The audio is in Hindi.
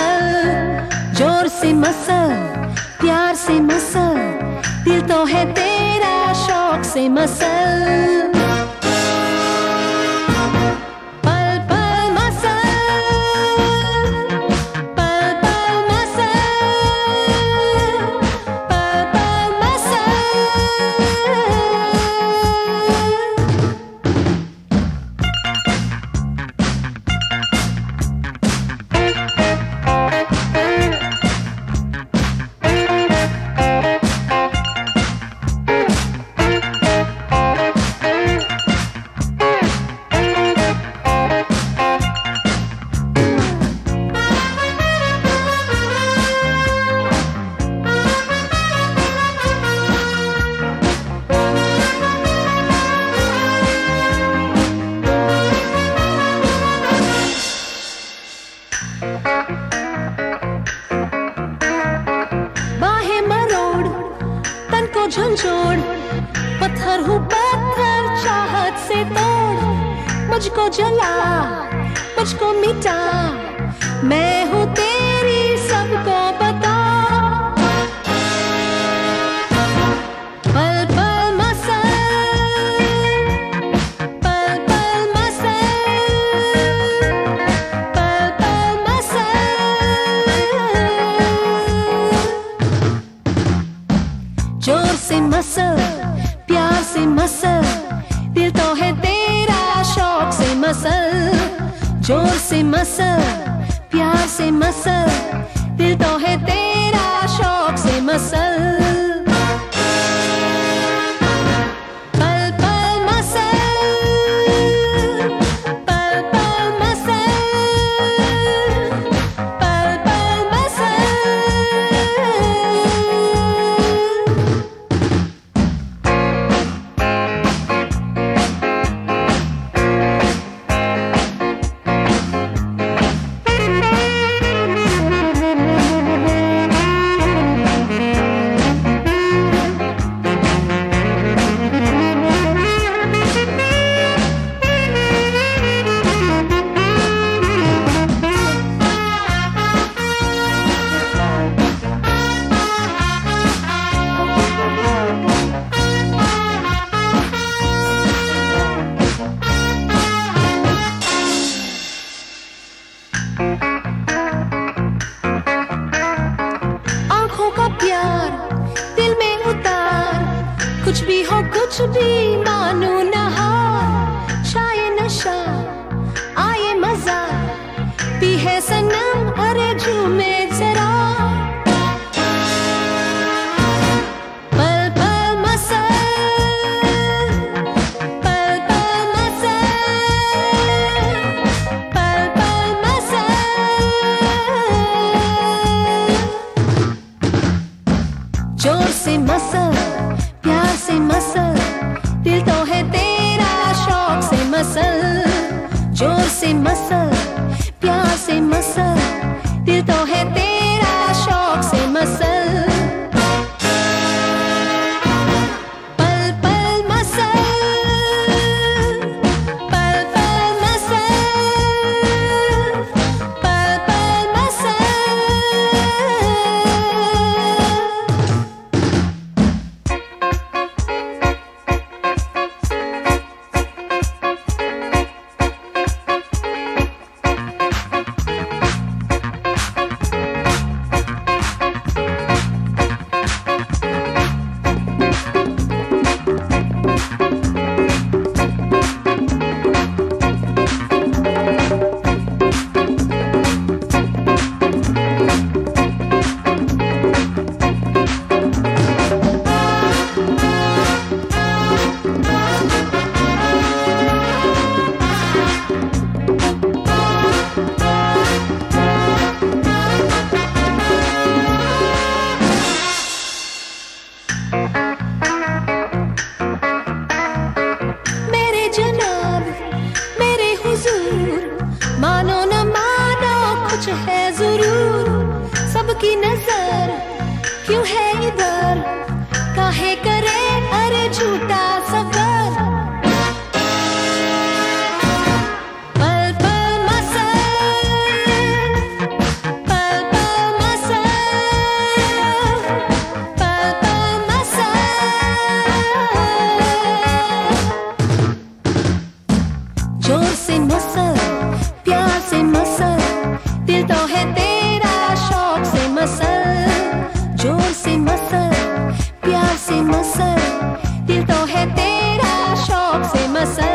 मसल, जोर से मसल, प्यार से मसल, दिल तो है तेरा शौक से मसल। बाहें मरोड़, तन को झंझोड़, पत्थर हूँ पत्थर चाहत से तोड़, मुझको जला, मुझको मिटा, मैं हूँ तेरी सबको बता। पल पल मसल, पल पल मसल, पल पल मसल, जोर से मसल, प्यार से मसल, दिल तो है तेरा शौक से मसल। जोर से मसल, प्यार से मसल, दिल तो है तेरा शौक से मसल। आंखों का प्यार दिल में उतार, कुछ भी हो कुछ भी मानू न हार। शाये नशा आए मजा, पी है सनम अरे झूमे जरा। पल पल मसल, पल पल मसल, पल पल मसल, जोर से मसल, प्यार से मसल, दिल तो है तेरा शौक से मसल। जोर से मसल, प्यार से मसल, दिल तो है तेरा शौक से मसल। पल पल मसल, पल पल मसल, पल पल मसल, सबकी नजर क्यों है इधर, काहे करे अरे झूठा सफर। पल पल मसल, पल मसल